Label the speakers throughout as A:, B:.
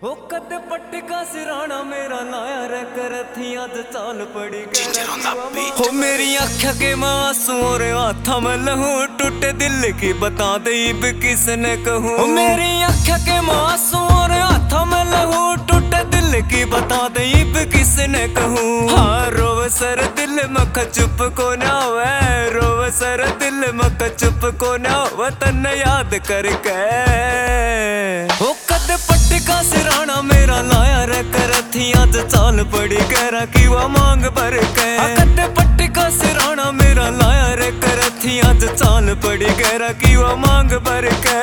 A: हो कद पट्टिका सिराना मेरा लाया रे करथी अज चाल पड़ी हो मेरी आँख के मासूम और हाथा में लहू टूटे दिल की बता दे इब किसने कहूँ। हो मेरी आँख के मासूम और हाथा में लहू टूटे दिल की बता दे इब किसने कहूँ। हाँ रोव सर दिल मख चुप को ना वे रोव सर दिल मख चुप को ना वतन याद करके हो कद पट्टिका सिराना मेरा लाया रे करथी आज चाल पड़ी कहरा की वो मांग भर के। कद पट्टिका सिराना मेरा लाया रे करथी आज चाल पड़ी कहरा की वो मांग भर के।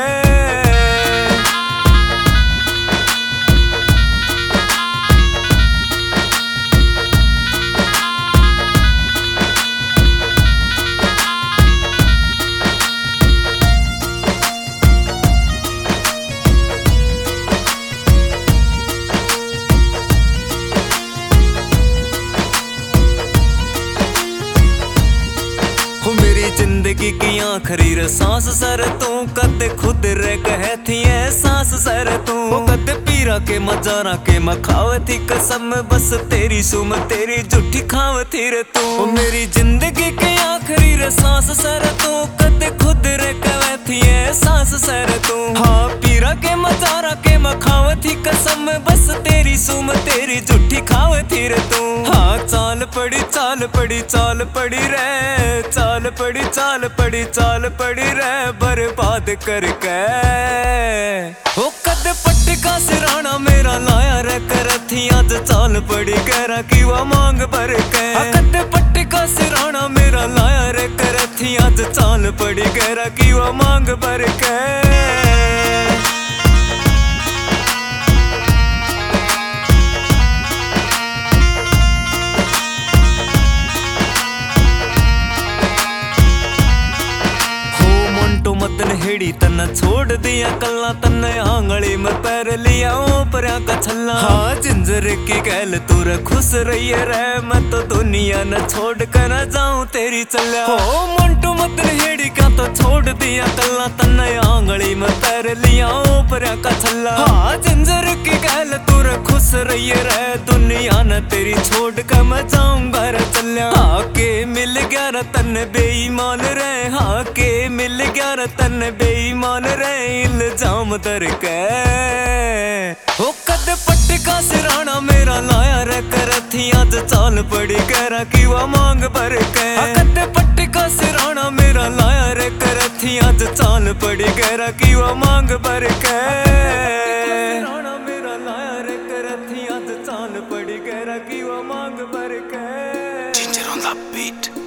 A: जिंदगी की आखिरी सांस सर तू कद खुद रे कहे थी एहसास सर तू कद पीरा के मजारा के मखाव थी कसम बस तेरी सुम तेरी झूठी खाव थी रे तू। मेरी जिंदगी की आखिरी सांस सर तू कद खुद रे कहे थी एहसास सर तू। हाँ पीरा के मजारा के मखाव थी कसम बस तेरी सुम तेरी झूठी खाव थी रे तू। हाँ चाल पड़ी चाल पड़ी चाल पड़ी रे चाल पड़ी चाल पड़ी चाल पड़ी रे बर्बाद करके। हो कद पट्टिका सिराना मेरा लाया रे करथी आज चाल पड़ी कहरा की वो मांग भर के। कद पट्टिका सिराना मेरा लाया रे करथी आज चाल पड़ी कहरा की वो मांग भर के। मतन हेड़ी तन्ना छोड़ दिया कल्ला तन्ने आंगली में पैर लिया ऊपरा का छल्ला। हाँ जिंजर की कहल तू रे खुश रही रे मैं तो दुनिया न छोड़ कर जाऊं तेरी चल्या। हो मंटू मतन हेड़ी का तो छोड़ दिया कल्ला तन्ने आंगली में पैर लिया ऊपरा का छल्ला। हाँ जिंजर की कहल तू रे खुश रही रे दुनिया न तेरी छोड़ कर मैं जाऊं घर चल्या। हाँ के मिल गया रे तन्ने बेईमान रे हाँ के मिल गया रे तन्ने बेईमान रे इल्जाम दर के। हो कद पट्टिका सिराना मेरा लाया रे करथी आज चाल पड़ी कहरा की वो मांग भर के। कद पट्टिका सिराना मेरा लाया रे करथी आज चाल पड़ी कहरा की वो मांग भर के। सिराना मेरा लाया रे करथी आज चाल पड़ी कहरा की वो मांग भर के।
B: Ginger on the beat.